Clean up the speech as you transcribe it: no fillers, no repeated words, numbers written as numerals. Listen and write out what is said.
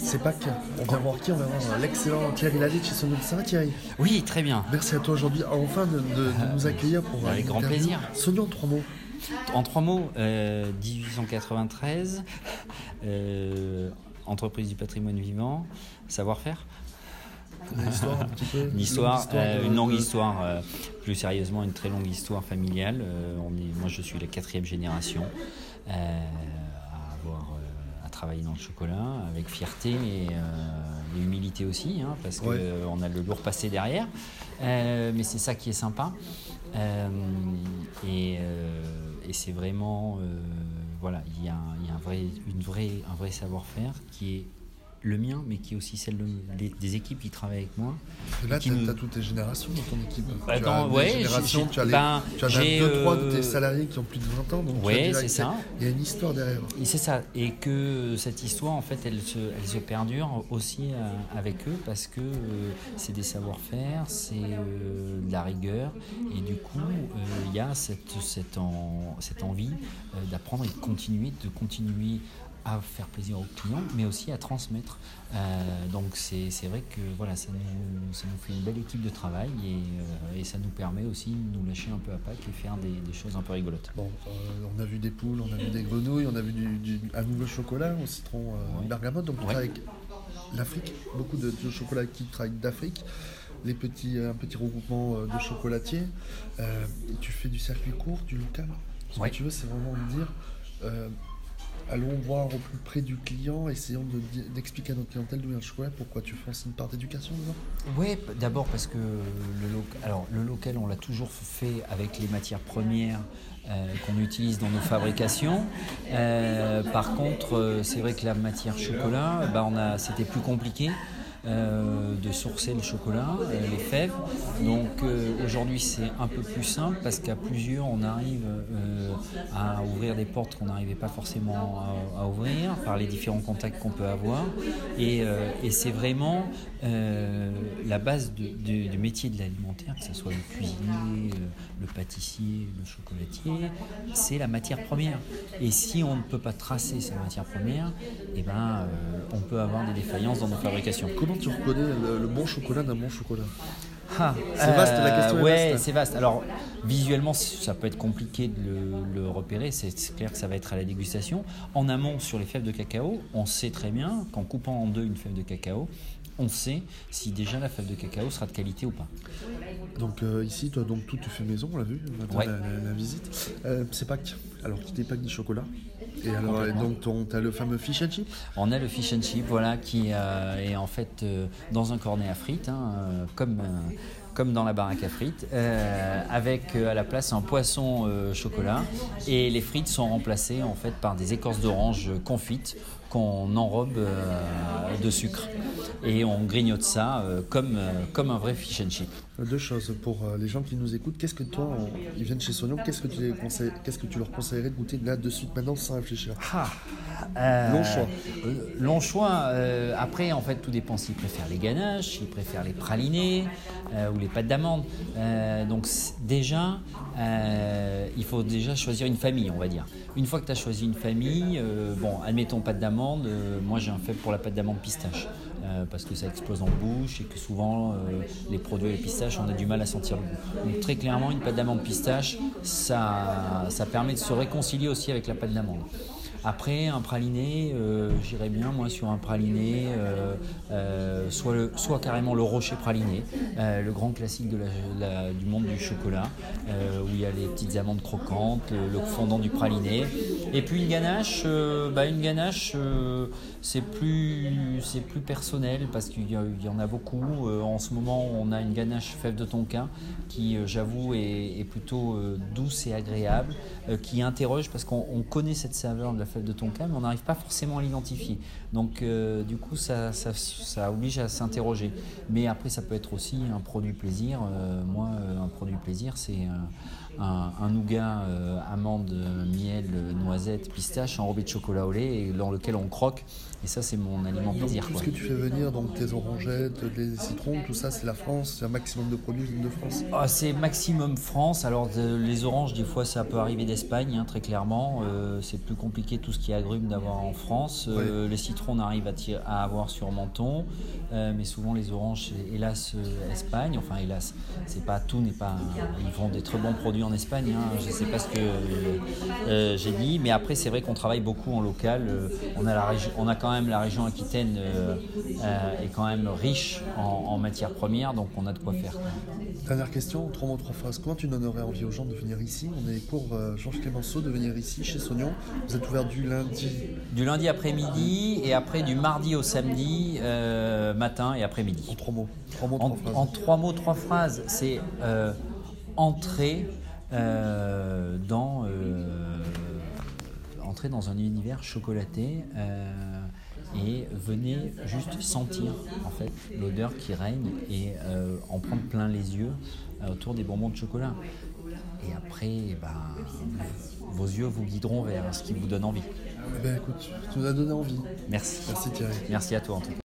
C'est Pâques, on vient voir qui? On va voir l'excellent Thierry Lallet chez Sonion. Ça va Thierry? Oui, très bien. Merci à toi aujourd'hui, enfin de nous accueillir pour Avec grand interview. plaisir. Sonion en 3 mots. En 3 mots, 1893, entreprise du patrimoine vivant, savoir-faire. Une histoire un petit peu. Une longue histoire, plus sérieusement une très longue histoire familiale. Moi je suis la 4e génération à travailler dans le chocolat avec fierté et humilité aussi, parce qu'on a le lourd passé derrière, mais c'est ça qui est sympa. Et c'est vraiment il y a un vrai savoir-faire qui est le mien, mais qui est aussi celle des équipes qui travaillent avec moi. Là, tu as toutes tes générations dans ton équipe. Tu as 2-3 de tes salariés qui ont plus de 20 ans. Donc c'est ça. Il y a une histoire derrière. Et c'est ça. Et que cette histoire, en fait, elle se perdure aussi avec eux, parce que c'est des savoir-faire, c'est de la rigueur. Et du coup, il y a cette envie d'apprendre et de continuer à faire plaisir aux clients, mais aussi à transmettre. Donc c'est vrai que ça nous fait une belle équipe de travail et ça nous permet aussi de nous lâcher un peu à Pâques et faire des choses un peu rigolotes. Bon, on a vu des poules, on a vu des grenouilles, on a vu un nouveau chocolat au citron bergamote. Donc on travaille avec l'Afrique, beaucoup de chocolats qui travaillent d'Afrique. Un petit regroupement de chocolatiers. Tu fais du circuit court, du local. Ce que tu veux, c'est vraiment me dire... allons voir au plus près du client, essayons d'expliquer à notre clientèle d'où vient le chocolat, pourquoi tu fais une part d'éducation dedans. Oui, d'abord parce que le local, on l'a toujours fait avec les matières premières qu'on utilise dans nos fabrications. Par contre, c'est vrai que la matière chocolat, c'était plus compliqué. De sourcer le chocolat, les fèves. Donc aujourd'hui c'est un peu plus simple parce qu'à plusieurs on arrive à ouvrir des portes qu'on n'arrivait pas forcément à ouvrir par les différents contacts qu'on peut avoir. Et c'est vraiment la base du métier de l'alimentaire, que ce soit le cuisinier, le pâtissier, le chocolatier, c'est la matière première. Et si on ne peut pas tracer sa matière première, on peut avoir des défaillances dans nos fabrications. Comment tu reconnais le bon chocolat d'un bon chocolat? C'est vaste, la question est vaste. Oui, c'est vaste. Alors, visuellement, ça peut être compliqué de le repérer. C'est clair que ça va être à la dégustation. En amont, sur les fèves de cacao, on sait très bien qu'en coupant en deux une fève de cacao, on sait si déjà la fève de cacao sera de qualité ou pas. Donc ici, toi, tout tu fais maison, on l'a vu, la visite. C'est Pâques. Alors, qui n'est Pâques du chocolat. Et donc, tu as le fameux fish and chip. On a le fish and chip, qui est en fait dans un cornet à frites, comme dans la baraque à frites, avec à la place un poisson chocolat. Et les frites sont remplacées en fait par des écorces d'orange confites qu'on enrobe de sucre. Et on grignote ça comme un vrai fish and chip. 2 choses pour les gens qui nous écoutent. Qu'est-ce que toi, ils viennent chez Sonion, qu'est-ce que tu leur conseillerais de goûter là de suite maintenant sans réfléchir? Long choix. Long choix. Après, en fait, tout dépend s'ils préfèrent les ganaches, s'ils préfèrent les pralinés ou les pâtes d'amande. Donc déjà, il faut déjà choisir une famille, on va dire. Une fois que tu as choisi une famille, admettons pâte d'amande, moi j'ai un faible pour la pâte d'amande pistache. Parce que ça explose en bouche et que souvent les produits les pistaches, on a du mal à sentir le goût. Donc très clairement, une pâte d'amande pistache, ça permet de se réconcilier aussi avec la pâte d'amande. Après, un praliné, j'irais bien moi sur un praliné, soit carrément le rocher praliné, le grand classique du monde du chocolat, où il y a les petites amandes croquantes, le fondant du praliné. Et puis une ganache, c'est plus personnel parce qu'il y en a beaucoup. En ce moment, on a une ganache fève de tonka qui, j'avoue, est plutôt douce et agréable, qui interroge parce qu'on connaît cette saveur de la fève de tonka, mais on n'arrive pas forcément à l'identifier. Donc, du coup, ça oblige à s'interroger. Mais après, ça peut être aussi un produit plaisir. Un produit plaisir, c'est un nougat, amande, miel, noisette, pistache enrobé de chocolat au lait et dans lequel on croque. Et ça, c'est mon aliment plaisir. Tout ce que tu fais venir, donc tes orangettes, les citrons, tout ça, c'est la France, c'est un maximum de produits viennent de France. C'est maximum France. Alors les oranges, des fois, ça peut arriver d'Espagne, très clairement. C'est plus compliqué tout ce qui est agrumes d'avoir en France. Les citrons, on arrive à avoir sur Menton, mais souvent les oranges, c'est hélas Espagne. Enfin hélas, c'est pas tout n'est pas. Ils font des très bons produits en Espagne. Je sais pas ce que j'ai dit, mais après c'est vrai qu'on travaille beaucoup en local. On a quand même la région Aquitaine est quand même riche en matières premières, donc on a de quoi faire. Dernière question, 3 mots, 3 phrases. Comment tu donnerais envie aux gens de venir ici? On est pour Georges Clemenceau de venir ici chez Sognon. Vous êtes ouvert du lundi. Du lundi après-midi et après du mardi au samedi matin et après-midi. En 3 mots. 3 mots, 3 phrases. En 3 mots, 3 phrases, c'est entrer dans un univers chocolaté et venez juste sentir en fait l'odeur qui règne et en prendre plein les yeux autour des bonbons de chocolat. Et après, vos yeux vous guideront vers ce qui vous donne envie. Écoute, tu nous as donné envie. Merci. Merci Thierry. Merci à toi en tout cas.